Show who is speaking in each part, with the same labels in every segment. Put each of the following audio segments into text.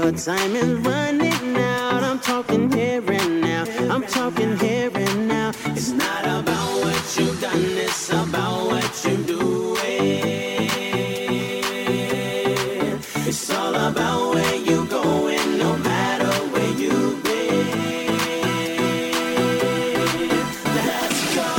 Speaker 1: your time is running out. I'm talking here and now. I'm talking here and now. It's not about what you've done, it's about what you do. It's all about where you going, no matter where you've been. Let's go.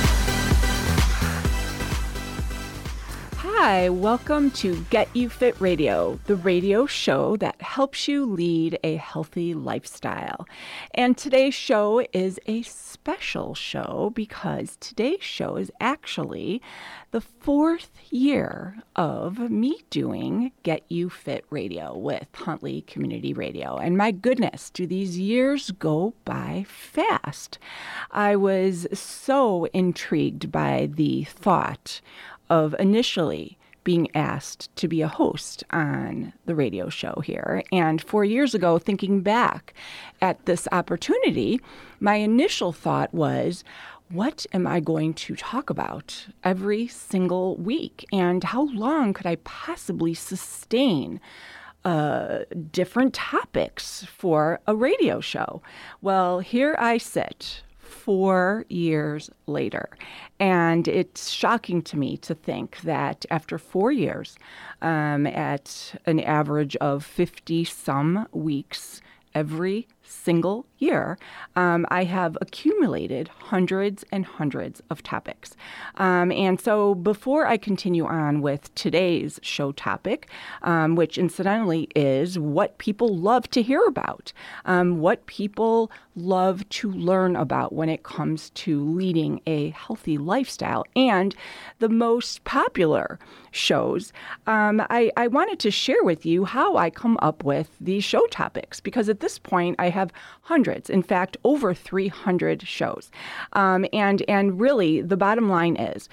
Speaker 2: Hi, welcome to Get You Fit Radio, the radio show that helps you lead a healthy lifestyle. And today's show is a special show because today's show is actually the 4th year of me doing Get You Fit Radio with Huntley Community Radio. And my goodness, do these years go by fast. I was so intrigued by the thought of initially being asked to be a host on the radio show here. And 4 years ago, thinking back at this opportunity, my initial thought was, what am I going to talk about every single week? And how long could I possibly sustain different topics for a radio show? Well, here I sit 4 years later. And it's shocking to me to think that after 4 years, at an average of 50-some weeks every single year, I have accumulated hundreds and hundreds of topics. And so before I continue on with today's show topic, which incidentally is what people love to hear about, what people love to learn about when it comes to leading a healthy lifestyle, and the most popular shows, I wanted to share with you how I come up with these show topics, because at this point I have hundreds, in fact, over 300 shows. And really, the bottom line is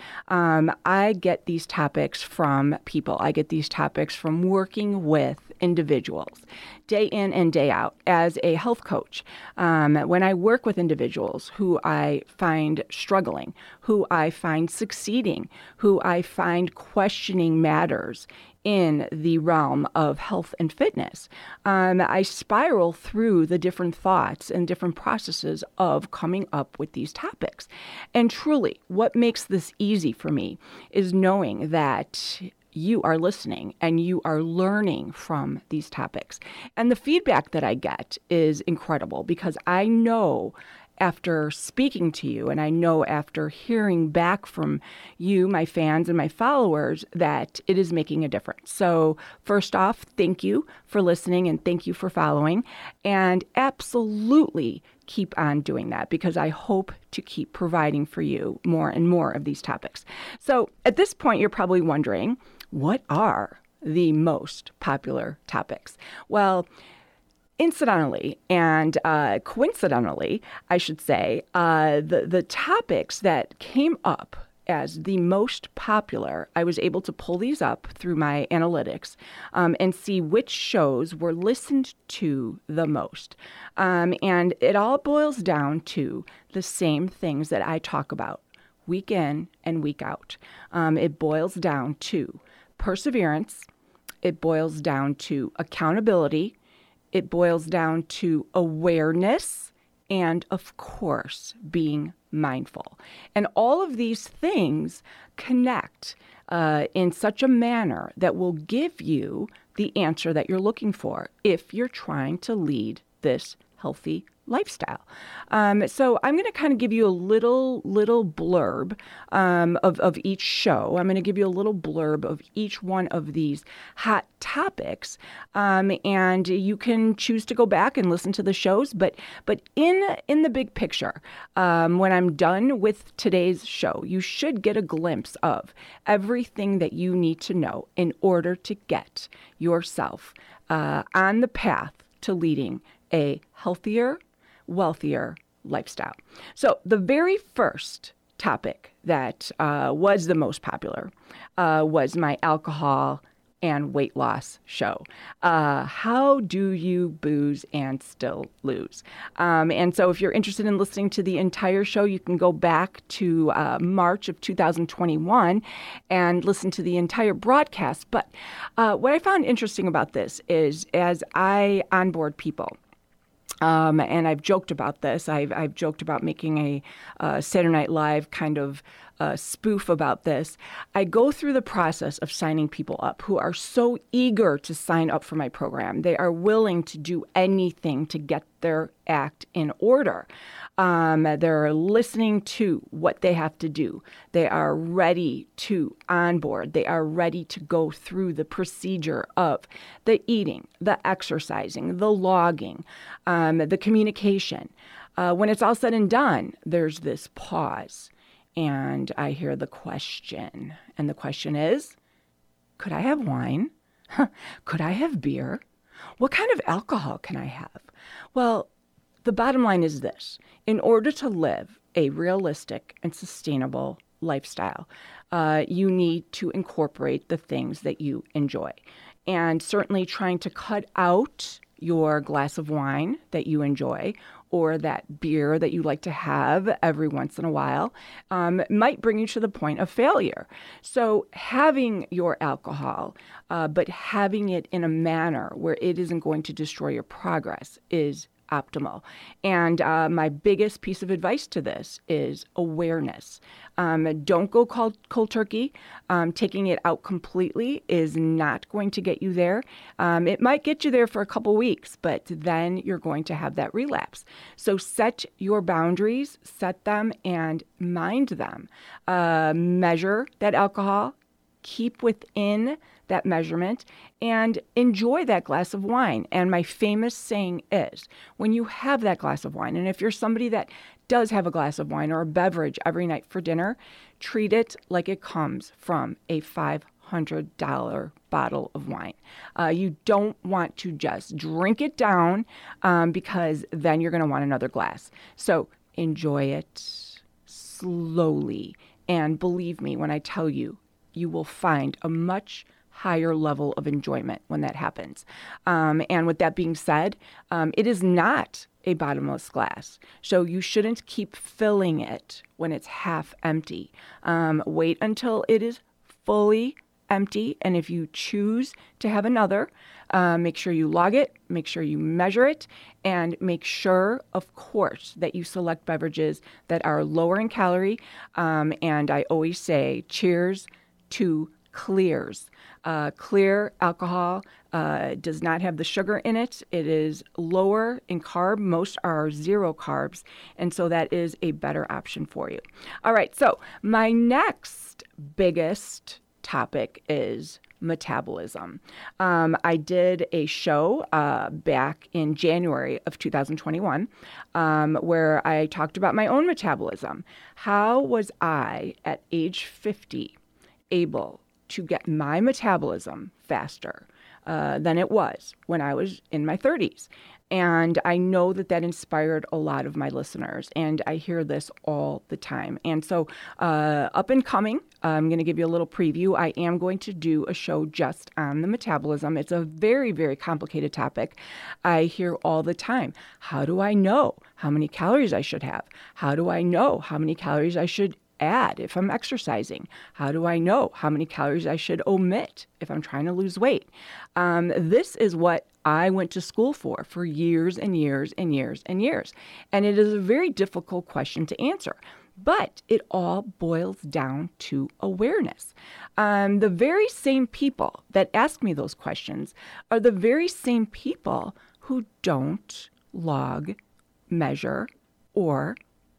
Speaker 2: I get these topics from people. I get these topics from working with individuals day in and day out as a health coach. When I work with individuals who I find struggling, who I find succeeding, who I find questioning matters in the realm of health and fitness, I spiral through the different thoughts and different processes of coming up with these topics. And truly, what makes this easy for me is knowing that you are listening and you are learning from these topics. And the feedback that I get is incredible, because I know after speaking to you, and I know after hearing back from you, my fans and my followers, that it is making a difference. So first off, thank you for listening and thank you for following, and absolutely keep on doing that, because I hope to keep providing for you more and more of these topics. So at this point, you're probably wondering, what are the most popular topics? Well, incidentally and coincidentally, I should say, the topics that came up as the most popular, I was able to pull these up through my analytics and see which shows were listened to the most. And it all boils down to the same things that I talk about week in and week out. It boils down to perseverance. It boils down to accountability. It boils down to awareness and, of course, being mindful. And all of these things connect in such a manner that will give you the answer that you're looking for if you're trying to lead this healthy lifestyle. So I'm going to kind of give you a little blurb of each show. I'm going to give you a little blurb of each one of these hot topics, and you can choose to go back and listen to the shows. But in the big picture, when I'm done with today's show, you should get a glimpse of everything that you need to know in order to get yourself on the path to leading a healthier, wealthier lifestyle. So the very first topic that was the most popular was my alcohol and weight loss show. How do you booze and still lose? And so if you're interested in listening to the entire show, you can go back to March of 2021 and listen to the entire broadcast. But what I found interesting about this is as I onboard people, and I've joked about this. I've joked about making a Saturday Night Live kind of spoof about this. I go through the process of signing people up who are so eager to sign up for my program. They are willing to do anything to get their act in order. They're listening to what they have to do. They are ready to onboard. They are ready to go through the procedure of the eating, the exercising, the logging, the communication. When it's all said and done, there's this pause. And I hear the question. And the question is, could I have wine? Could I have beer? What kind of alcohol can I have? Well, the bottom line is this. In order to live a realistic and sustainable lifestyle, you need to incorporate the things that you enjoy. And certainly trying to cut out your glass of wine that you enjoy or that beer that you like to have every once in a while might bring you to the point of failure. So having your alcohol, but having it in a manner where it isn't going to destroy your progress is optimal. And my biggest piece of advice to this is awareness. Don't go cold turkey. Taking it out completely is not going to get you there. It might get you there for a couple weeks, but then you're going to have that relapse. So set your boundaries, set them and mind them. Measure that alcohol, keep within that measurement, and enjoy that glass of wine. And my famous saying is, when you have that glass of wine, and if you're somebody that does have a glass of wine or a beverage every night for dinner, treat it like it comes from a $500 bottle of wine. You don't want to just drink it down because then you're going to want another glass. So enjoy it slowly. And believe me when I tell you, you will find a much higher level of enjoyment when that happens. And with that being said, it is not a bottomless glass. So you shouldn't keep filling it when it's half empty. Wait until it is fully empty. And if you choose to have another, make sure you log it, make sure you measure it, and make sure, of course, that you select beverages that are lower in calorie. And I always say, cheers to clears. Clear alcohol does not have the sugar in it. It is lower in carb. Most are 0 carbs. And so that is a better option for you. All right. So my next biggest topic is metabolism. I did a show back in January of 2021 where I talked about my own metabolism. How was I at age 50 able to get my metabolism faster than it was when I was in my 30s? And I know that that inspired a lot of my listeners, and I hear this all the time. And so up and coming, I'm going to give you a little preview. I am going to do a show just on the metabolism. It's a very, very complicated topic. I hear all the time, how do I know how many calories I should have? How do I know how many calories I should add if I'm exercising? How do I know how many calories I should omit if I'm trying to lose weight? This is what I went to school for years and years and years and years. And it is a very difficult question to answer. But it all boils down to awareness. The very same people that ask me those questions are the very same people who don't log, measure, or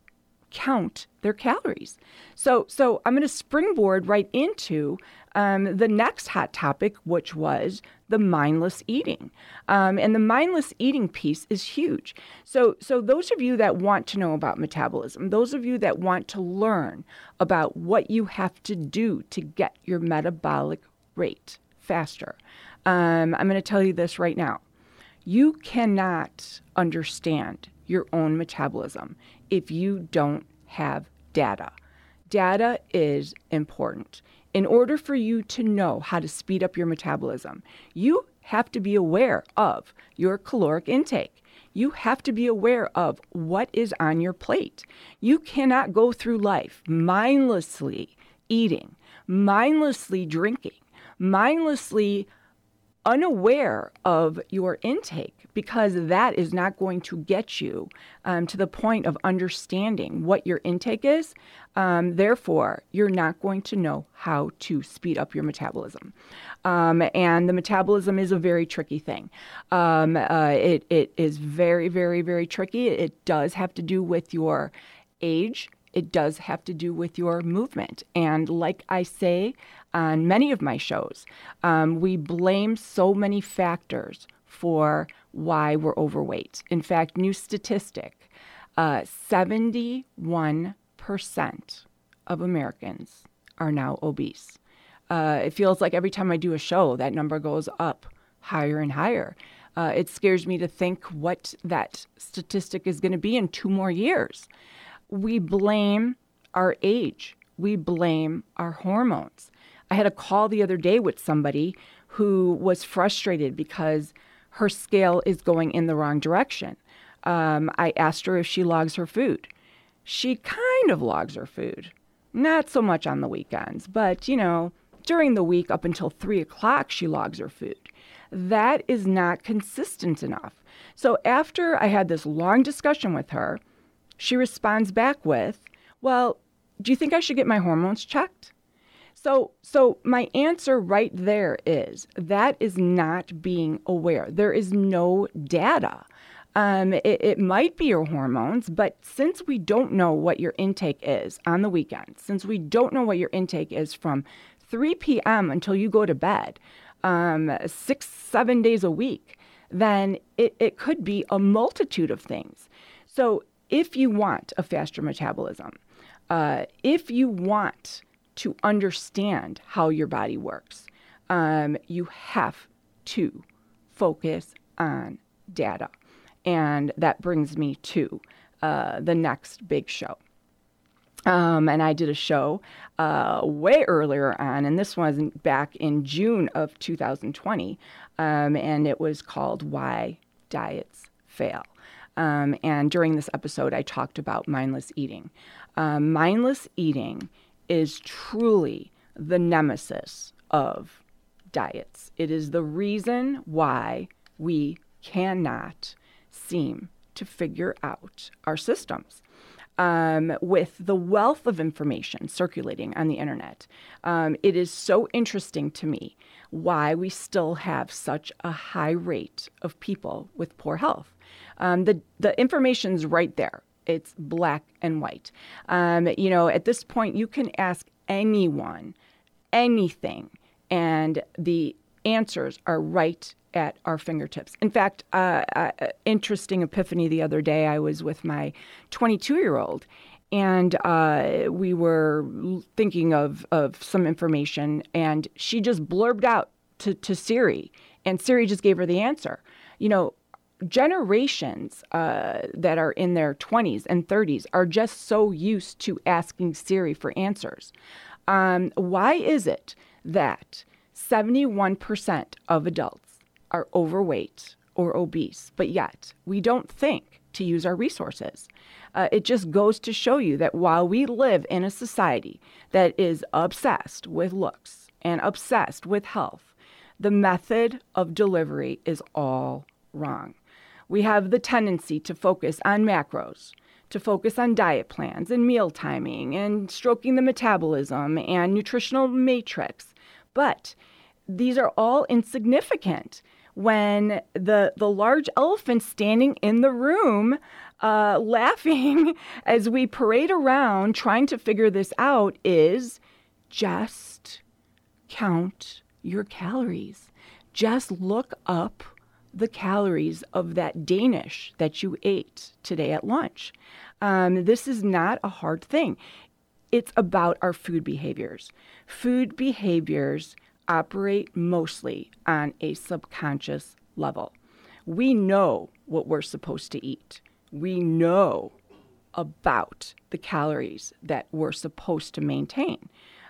Speaker 2: count their calories. So I'm going to springboard right into the next hot topic, which was the mindless eating. And the mindless eating piece is huge. So those of you that want to know about metabolism, those of you that want to learn about what you have to do to get your metabolic rate faster, I'm going to tell you this right now. You cannot understand your own metabolism if you don't have data. Data is important. in order for you to know how to speed up your metabolism, you have to be aware of your caloric intake. You have to be aware of what is on your plate. You cannot go through life mindlessly eating, mindlessly drinking, mindlessly unaware of your intake, because that is not going to get you to the point of understanding what your intake is. Therefore, you're not going to know how to speed up your metabolism. And the metabolism is a very tricky thing. It is very, very, very tricky. It does have to do with your age. It does have to do with your movement. And like I say on many of my shows, we blame so many factors for why we're overweight. In fact, new statistic, 71% of Americans are now obese. It feels like every time I do a show, that number goes up higher and higher. It scares me to think what that statistic is going to be in 2 more years. We blame our age. We blame our hormones. I had a call the other day with somebody who was frustrated because her scale is going in the wrong direction. I asked her if she logs her food. She kind of logs her food. Not so much on the weekends, but, during the week up until 3 o'clock, she logs her food. That is not consistent enough. So after I had this long discussion with her, she responds back with, well, do you think I should get my hormones checked? So my answer right there is that is not being aware. There is no data. It might be your hormones, but since we don't know what your intake is on the weekends, since we don't know what your intake is from 3 p.m. until you go to bed, 6-7 days a week, then it could be a multitude of things. So if you want a faster metabolism, if you want to understand how your body works, you have to focus on data. And that brings me to the next big show. And I did a show way earlier on, and this was back in June of 2020, and it was called Why Diets Fail. And during this episode, I talked about mindless eating. Mindless eating is truly the nemesis of diets. It is the reason why we cannot seem to figure out our systems. With the wealth of information circulating on the internet, it is so interesting to me why we still have such a high rate of people with poor health. The information's right there. It's black and white. At this point, you can ask anyone anything, and the answers are right at our fingertips. In fact, interesting epiphany the other day, I was with my 22-year-old, and we were thinking of some information, and she just blurbed out to Siri, and Siri just gave her the answer. Generations that are in their 20s and 30s are just so used to asking Siri for answers. Why is it that 71% of adults are overweight or obese, but yet we don't think to use our resources? It just goes to show you that while we live in a society that is obsessed with looks and obsessed with health, the method of delivery is all wrong. We have the tendency to focus on macros, to focus on diet plans and meal timing and stroking the metabolism and nutritional matrix. But these are all insignificant when the large elephant standing in the room laughing as we parade around trying to figure this out is just count your calories. Just look up the calories of that Danish that you ate today at lunch. This is not a hard thing. It's about our food behaviors. Food behaviors operate mostly on a subconscious level. We know what we're supposed to eat. We know about the calories that we're supposed to maintain.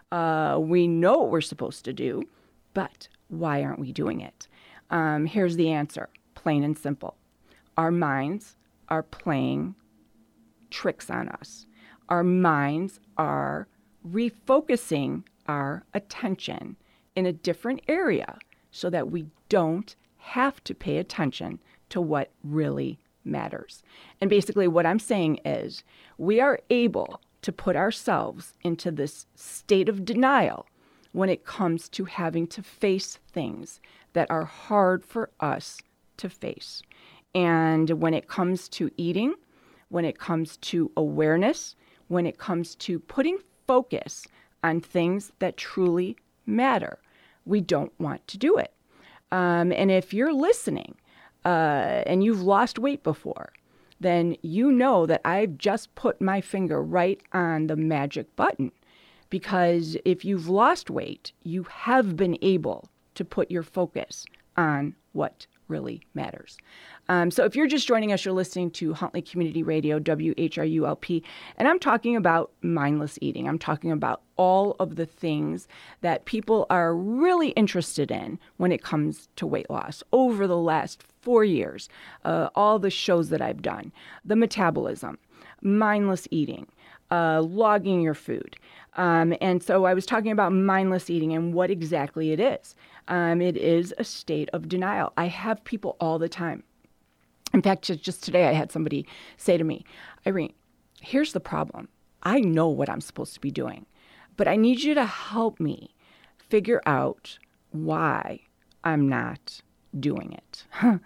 Speaker 2: We know what we're supposed to do, but why aren't we doing it? Here's the answer, plain and simple. Our minds are playing tricks on us. Our minds are refocusing our attention in a different area so that we don't have to pay attention to what really matters. And basically what I'm saying is we are able to put ourselves into this state of denial when it comes to having to face things that are hard for us to face. And when it comes to eating, when it comes to awareness, when it comes to putting focus on things that truly matter, we don't want to do it. And if you're listening and you've lost weight before, then you know that I've just put my finger right on the magic button. Because if you've lost weight, you have been able to put your focus on what really matters. So if you're just joining us, you're listening to Huntley Community Radio, WHRULP, and I'm talking about mindless eating. I'm talking about all of the things that people are really interested in when it comes to weight loss. Over the last 4 years, all the shows that I've done, the metabolism, mindless eating, logging your food. And so I was talking about mindless eating and what exactly it is. It is a state of denial. I have people all the time. In fact, just today I had somebody say to me, Irene, here's the problem. I know what I'm supposed to be doing, but I need you to help me figure out why I'm not doing it.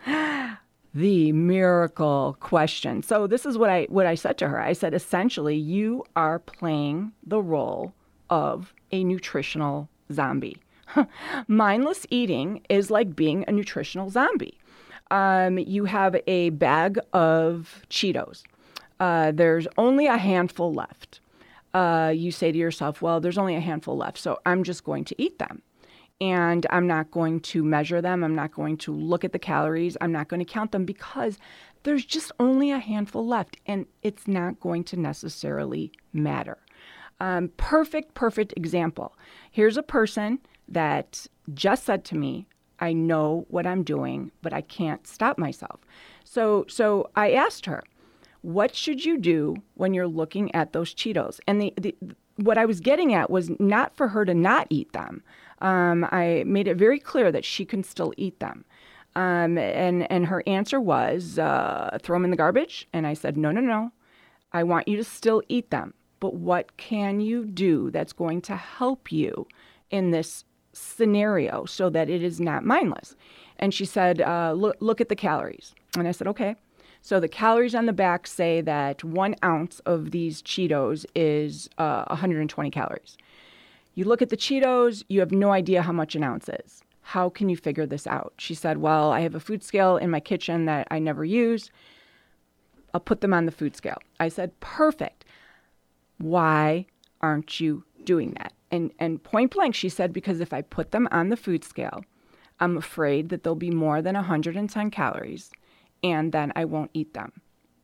Speaker 2: The miracle question. So this is what I said to her. I said, essentially, you are playing the role of a nutritional zombie. Mindless eating is like being a nutritional zombie. You have a bag of Cheetos. There's only a handful left. You say to yourself, well, there's only a handful left, so I'm just going to eat them. And I'm not going to measure them. I'm not going to look at the calories. I'm not going to count them because there's just only a handful left, and it's not going to necessarily matter. Perfect example. Here's a person that just said to me, I know what I'm doing, but I can't stop myself. So I asked her, what should you do when you're looking at those Cheetos? And what I was getting at was not for her to not eat them. I made it very clear that she can still eat them. And her answer was, throw them in the garbage. And I said, no. I want you to still eat them. But what can you do that's going to help you in this scenario so that it is not mindless? And she said, look at the calories. And I said, okay. So the calories on the back say that 1 ounce of these Cheetos is 120 calories. You look at the Cheetos, you have no idea how much an ounce is. How can you figure this out? She said, well, I have a food scale in my kitchen that I never use. I'll put them on the food scale. I said, perfect. Why aren't you doing that? And point blank, she said, because if I put them on the food scale, I'm afraid that they'll be more than 110 calories, and then I won't eat them.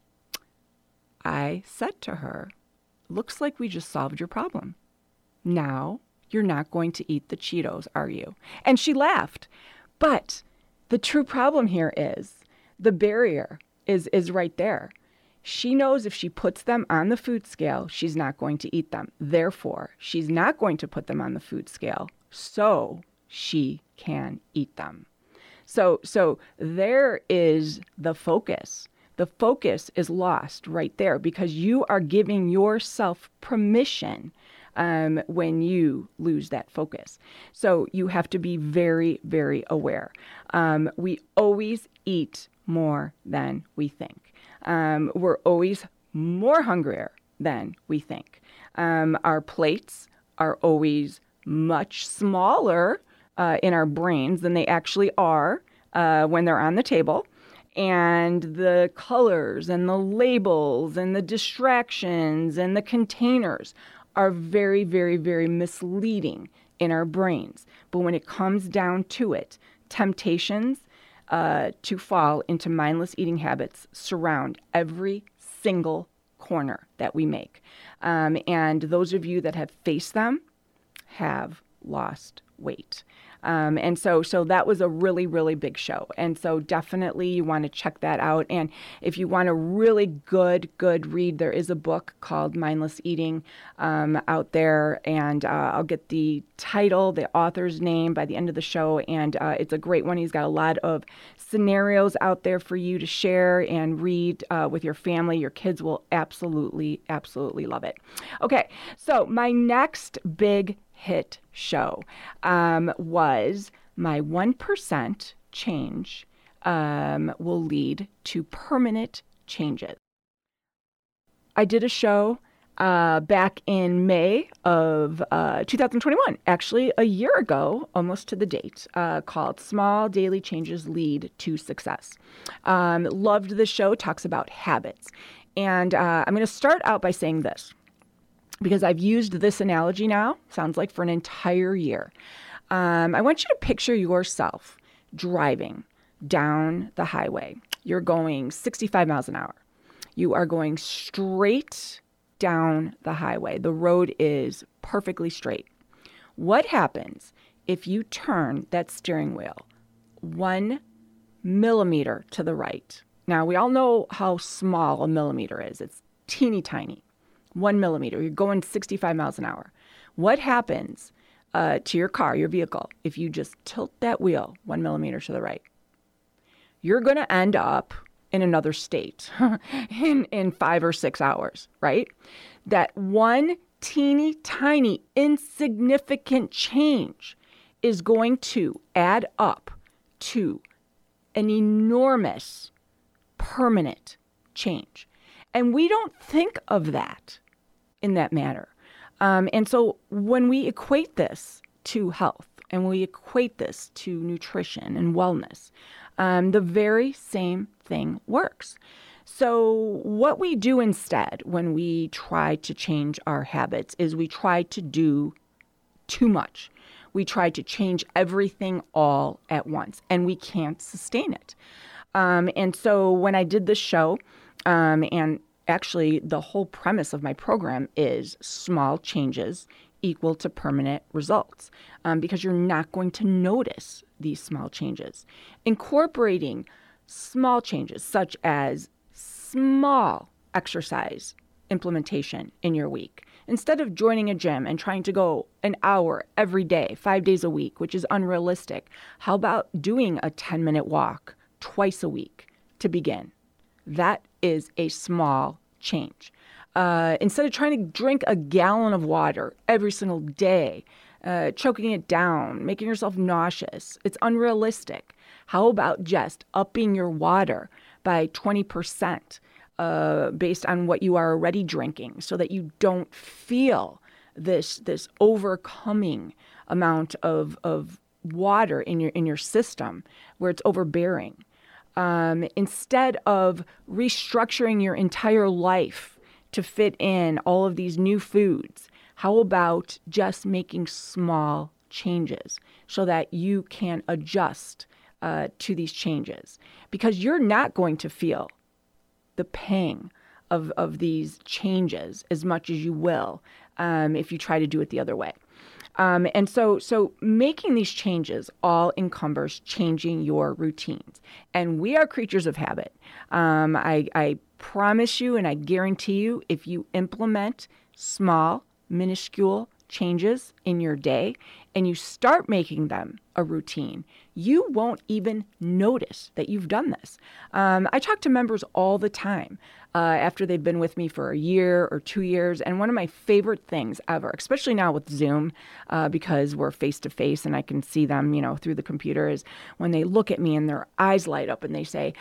Speaker 2: I said to her, looks like we just solved your problem. Now you're not going to eat the Cheetos, are you? And she laughed. But the true problem here is the barrier is right there. She knows if she puts them on the food scale, she's not going to eat them. Therefore, she's not going to put them on the food scale so she can eat them. So there is the focus. The focus is lost right there because you are giving yourself permission when you lose that focus. So you have to be very, very aware. We always eat more than we think. We're always more hungrier than we think. Our plates are always much smaller in our brains than they actually are when they're on the table. And the colors and the labels and the distractions and the containers are very, very, very misleading in our brains. But when it comes down to it, temptations to fall into mindless eating habits surround every single corner that we make. And those of you that have faced them have lost weight. And so that was a really, really big show. And so definitely you want to check that out. And if you want a really good read, there is a book called Mindless Eating out there. And I'll get the title, the author's name by the end of the show. And it's a great one. He's got a lot of scenarios out there for you to share and read with your family. Your kids will absolutely, absolutely love it. Okay, so my next big hit show was my 1% change will lead to permanent changes. I did a show back in May of 2021, actually a year ago, almost to the date, called Small Daily Changes Lead to Success. Loved the show, talks about habits. And I'm going to start out by saying this, because I've used this analogy now, sounds like for an entire year. I want you to picture yourself driving down the highway. You're going 65 miles an hour. You are going straight down the highway. The road is perfectly straight. What happens if you turn that steering wheel 1 millimeter to the right? Now, we all know how small a millimeter is. It's teeny tiny. 1 millimeter. You're going 65 miles an hour. What happens to your car, your vehicle, if you just tilt that wheel 1 millimeter to the right? You're going to end up in another state in 5 or 6 hours, right? That one teeny tiny insignificant change is going to add up to an enormous permanent change. And we don't think of that in that manner. And so when we equate this to health and we equate this to nutrition and wellness, the very same thing works. So what we do instead when we try to change our habits is we try to do too much. We try to change everything all at once, and we can't sustain it. And so when I did this show, and actually the whole premise of my program is small changes equal to permanent results, because you're not going to notice these small changes. Incorporating small changes such as small exercise implementation in your week. Instead of joining a gym and trying to go an hour every day, 5 days a week, which is unrealistic, how about doing a 10-minute walk twice a week to begin? That is a small change. Instead of trying to drink a gallon of water every single day, choking it down, making yourself nauseous, it's unrealistic. How about just upping your water by 20% based on what you are already drinking, so that you don't feel this overcoming amount of water in your system where it's overbearing? Instead of restructuring your entire life to fit in all of these new foods, how about just making small changes so that you can adjust to these changes? Because you're not going to feel the pang of these changes as much as you will if you try to do it the other way. And so making these changes all encumbers changing your routines. And we are creatures of habit. I promise you and I guarantee you, if you implement small, minuscule changes in your day and you start making them a routine, you won't even notice that you've done this. I talk to members all the time after they've been with me for a year or 2 years. And one of my favorite things ever, especially now with Zoom, because we're face to face and I can see them, through the computer, is when they look at me and their eyes light up and they say,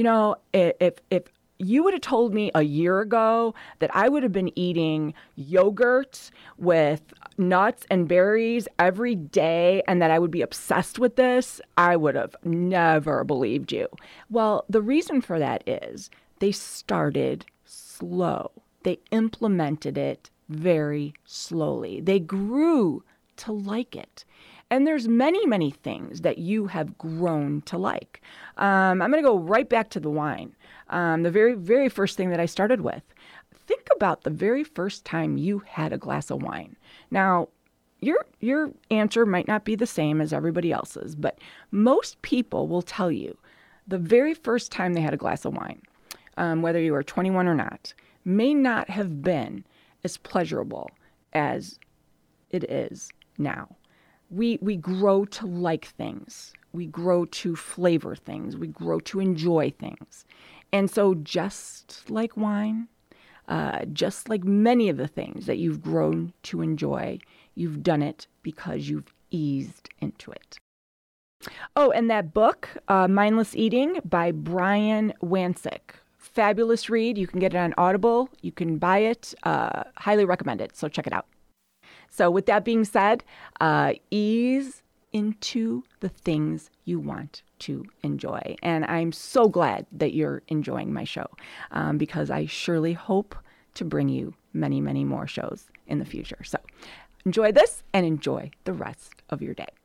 Speaker 2: if you would have told me a year ago that I would have been eating yogurt with nuts and berries every day and that I would be obsessed with this, I would have never believed you. Well, the reason for that is they started slow. They implemented it very slowly. They grew to like it. And there's many, many things that you have grown to like. I'm going to go right back to the wine. The very, very first thing that I started with. Think about the very first time you had a glass of wine. Now, your answer might not be the same as everybody else's, but most people will tell you the very first time they had a glass of wine, whether you were 21 or not, may not have been as pleasurable as it is now. We grow to like things. We grow to flavor things. We grow to enjoy things. And so just like wine, just like many of the things that you've grown to enjoy, you've done it because you've eased into it. Oh, and that book, Mindless Eating by Brian Wansink. Fabulous read. You can get it on Audible. You can buy it. Highly recommend it. So check it out. So with that being said, ease into the things you want to enjoy. And I'm so glad that you're enjoying my show because I surely hope to bring you many, many more shows in the future. So enjoy this and enjoy the rest of your day.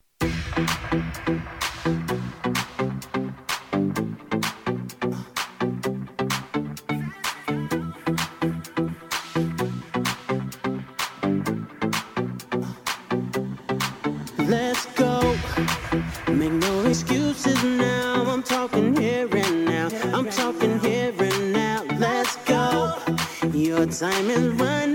Speaker 1: Let's go. Make no excuses now. I'm talking here and now. I'm talking here and now. Let's go. Your time is running